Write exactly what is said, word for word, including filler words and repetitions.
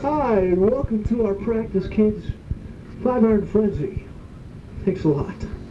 Hi, and welcome to our practice, kids. five iron Frenzy. Thanks a lot.